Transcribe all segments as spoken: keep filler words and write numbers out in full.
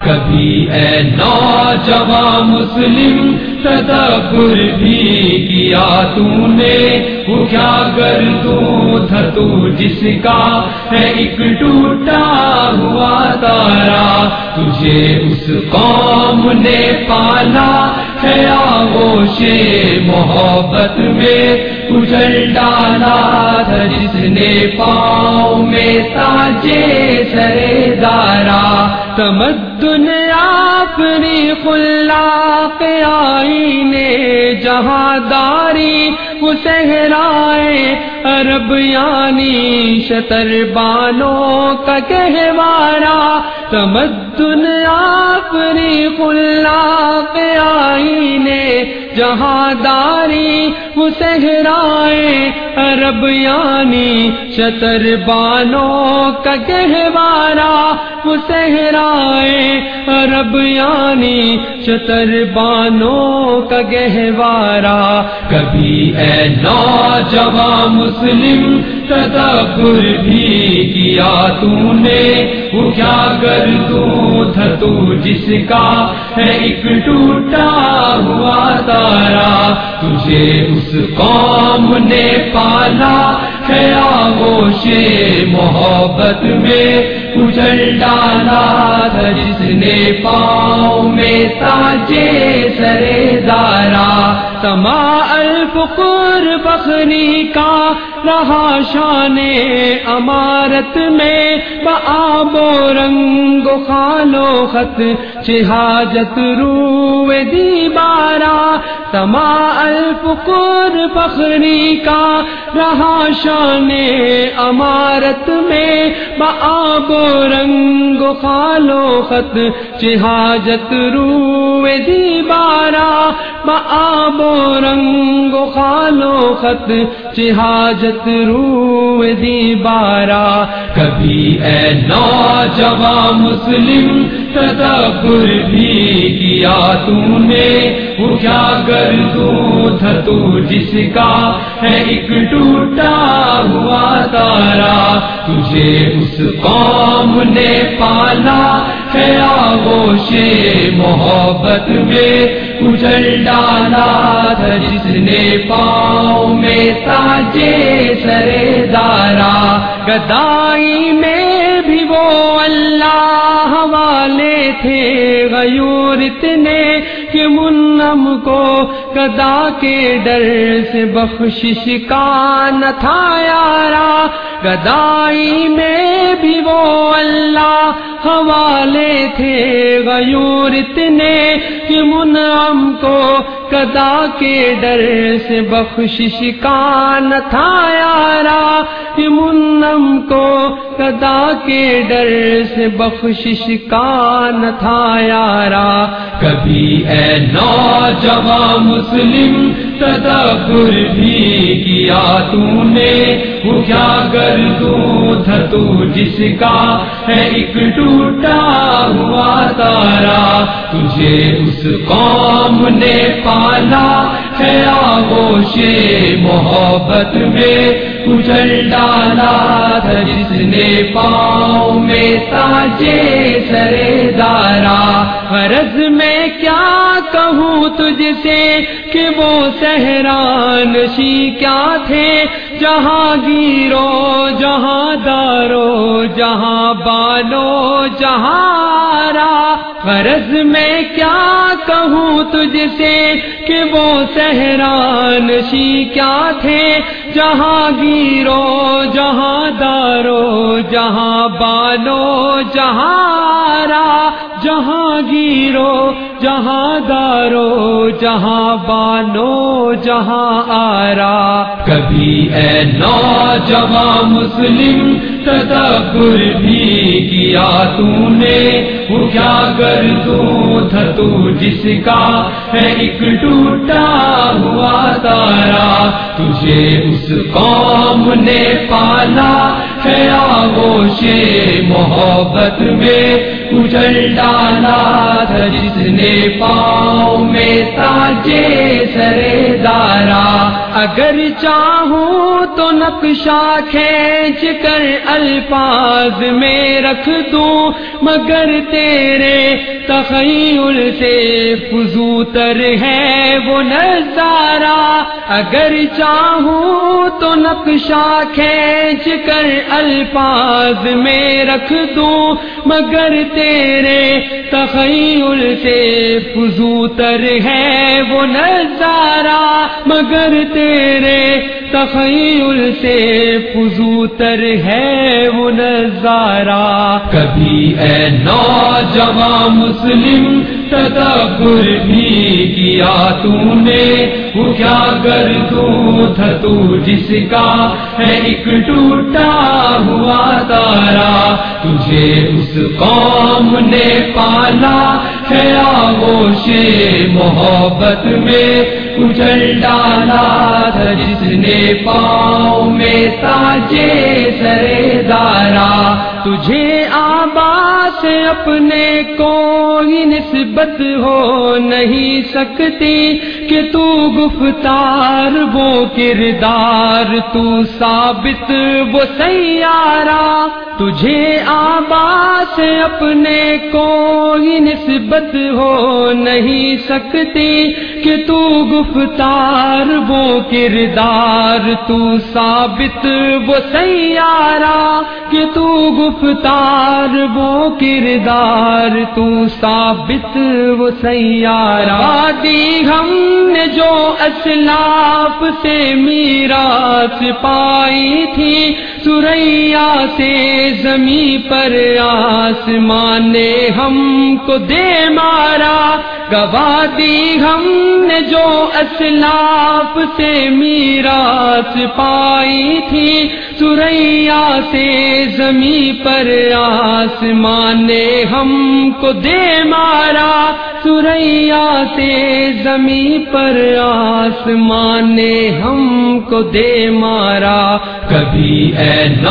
کبھی اے نوجوان مسلم تدبر بھی کیا تو نے، وہ کیا گردوں تھا تو جس کا ہے ایک ٹوٹا ہوا تارا، تجھے اس قوم نے پالا ہے آغوش محبت میں کچل ڈالا تھا، جس نے پاؤں میں تاجے سرے دارا، تمدن اپنی خلاق آئینے جہاں داری وہ صحرائے عرب یعنی شتر بانوں کا گہوارا، تمدن اپنی خلاق آئینے جہاں داری وہ صحرائے عرب یعنی شتر بانوں کا گہوارا، وہ صحرائے عرب یعنی شتر بانوں کا گہوارا، کبھی اے نوجوان مسلم تدبر بھی کیا تو نے، وہ کیا گردوں تھا تو جس کا ہے ایک ٹوٹا ہوا تارا، تجھے اس قوم نے پالا ہے آغوش محبت میں کچل ڈالا تھا، جس نے پاؤں میں تاجے سرے دارا، سما الفقر بخری کا رہا شان امارت میں، بآب و رنگ و خال و خط شہادت روئے دیبارا، سما الفقر بخری کا رہا شان امارت میں، بآب و رنگ و خال و خط شہادت روئے دیبارا، بآب و رنگ و خال و خط شہادت روئے دیبارا، کبھی اے نوجوان مسلم تدبر بھی کیا تو نے، وہ کیا گردوں تھا تو جس کا ہے ایک ٹوٹا ہوا تارا، تجھے اس قوم نے پالا ہے آغوش محبت میں کچل ڈالا تھا، جس نے پاؤں میں تاجے سرے دارا، گدائی میں بھی وہ اللہ والے تھے غیور اتنے کہ منعم کو گدا کے ڈر سے بخشش کا نہ تھا یارا، گدائی میں بھی وہ اللہ حوالے تھے غیور اتنے کہ منعم کو گدا کے ڈر سے بخشش کا نہ تھا یارا، کہ منعم کو گدا کے ڈر سے بخشش کا نہ تھا یارا، کبھی اے نوجوان مسلم تدبر بھی کیا تو نے، وہ کیا گردوں تھا تو جس کا ہے ایک ٹوٹا ہوا تارا، تجھے اس قوم نے پالا ہے آغوش محبت میں کچل ڈالا تھا، جس نے پاؤں میں تاجے سرے دارا، غرض میں کیا کہوں تجھ سے کہ وہ صحرانشی کیا تھے، جہاں گیرو جہاں دارو جہاں بانو جہاں را، غرض میں کیا کہوں تجھ سے کہ وہ صحرانشی کیا تھے، جہاں گیرو جہاں دارو جہاں بانو جہاں را، جہاں گیرو جہاں دارو جہاں بانو جہاں آرا، کبھی اے نوجوان مسلم تدبر بھی کیا تو نے، وہ کیا گردوں تھا تو جس کا ہے ایک ٹوٹا ہوا تارا، تجھے اس قوم نے پالا ہے آغوش محبت میں کچل ڈالا تھا، جس نے پاؤں میں تاجے سرے دارا، اگر چاہوں تو نقشہ کھینچ کر الفاظ میں رکھ دوں، مگر تیرے تخیل سے فزوتر ہے وہ نظارہ، اگر چاہوں تو نقشہ کھینچ کر الفاظ میں رکھ دوں، مگر تیرے تخیل سے فزوتر ہے وہ نظارہ، مگر تیرے تخیل سے فزوتر ہے وہ نظارہ۔ کبھی اے نوجوان مسلم تدبر بھی کیا تو نے، وہ کیا گردوں تھا تو جس کا ہے ایک ٹوٹا ہوا تارا، تجھے اس قوم نے پالا ہے آغوش محبت میں، کچل ڈالا تھا جس نے پاؤں میں تاجے سرے دارا، تجھے آبا سے اپنے کوئی نسبت ہو نہیں سکتی کہ تو گفتار وہ کردار، تو ثابت وہ سیارہ، تجھے آبا سے اپنے کوئی نسبت ہو نہیں سکتی کہ تو گفتار وہ کردار، تو ثابت وہ سیارہ، کہ تو گفتار وہ کردار، تو ثابت وہ سیارہ۔ دی ہم نے جو اسلاف سے میراث پائی تھی، سریا سے زمیں پر آسمان نے ہم کو دے مارا، گواہ دی ہم نے جو اسلاف سے میراث پائی تھی، سریا سے زمیں پر آسمان نے ہم کو دے مارا، سریا سے زمیں پر آسمان نے ہم کو دے مارا۔ کبھی اے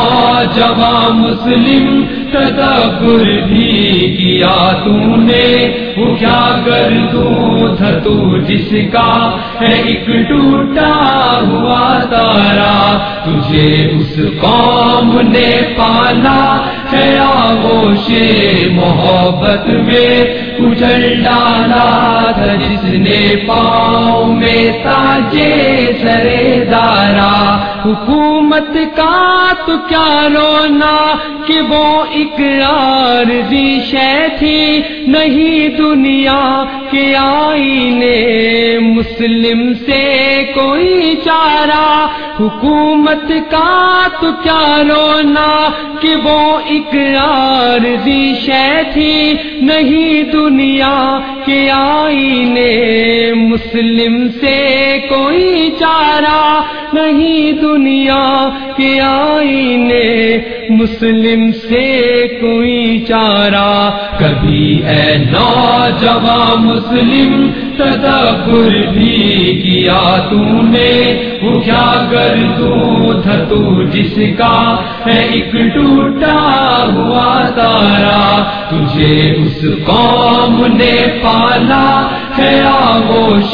نوجوان مسلم تدبر بھی کیا تو نے، وہ کیا گردوں تھا تو جس کا ہے ایک ٹوٹا ہوا تارا، تجھے اس قوم نے پالا ہے آغوش محبت میں، کچل ڈالا تھا جس نے پاؤں میں تاجے سرے دارا، حکومت کا تو کیا رونا کہ وہ ایک عارضی شے تھی، نہیں دنیا کے آئینے مسلم سے کوئی چارہ، حکومت کا تو کیا رونا کہ وہ ایک عارضی شے تھی، نہیں دنیا کے آئینے مسلم سے کوئی چارہ، نہیں دنیا کے آئینے مسلم سے کوئی چارہ۔ کبھی اے نوجوان مسلم تدبر بھی کیا تو نے، وہ کیا گردوں تھا تو جس کا ہے ایک ٹوٹا ہوا تارا، تجھے اس قوم نے پالا ہے آغوش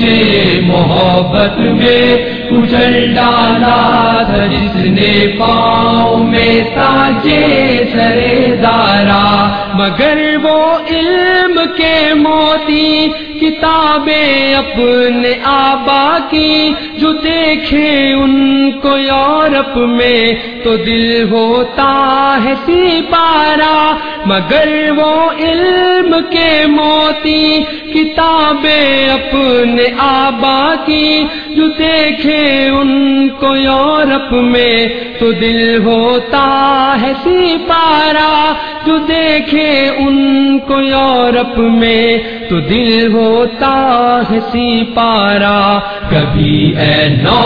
محبت میں، کچل ڈالا تھا جس نے پاؤں میں تاجے سرے دارا، مگر وہ علم کے موتی کتابیں اپنے آبا کی، جو دیکھے ان کو یورپ میں تو دل ہوتا ہے سپارہ، مگر وہ علم کے موتی کتابیں اپنے آبا کی، جو دیکھے ان کو یورپ میں تو دل ہوتا ہے سپارہ، جو دیکھے ان کو یورپ میں تو دل ہوتا ہے سپارہ۔ کبھی اے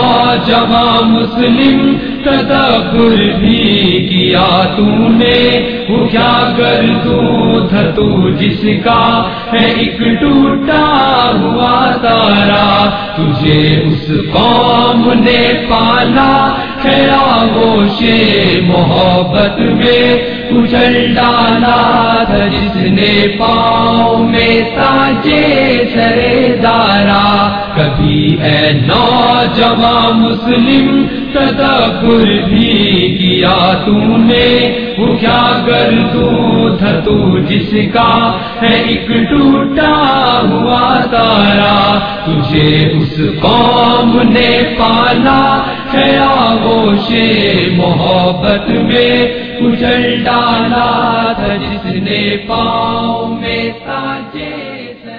نوجوان مسلم تدبر بھی کیا تو نے، وہ کیا گردوں تھا تو جس کا ہے ایک ٹوٹا ہوا تارا، تجھے اس قوم نے پالا ہے آغوش محبت میں، کچل ڈالا تھا جس نے پاؤں میں تاجے سرے دارا۔ کبھی اے نوجوان مسلم تدبر بھی کیا تو نے، وہ کیا گردوں تھا تو جس کا ہے ایک ٹوٹا ہوا تارا، تجھے اس قوم نے پالا ہے آغوش محبت میں، کچل ڈالا تھا جس نے پاؤں میں تاجے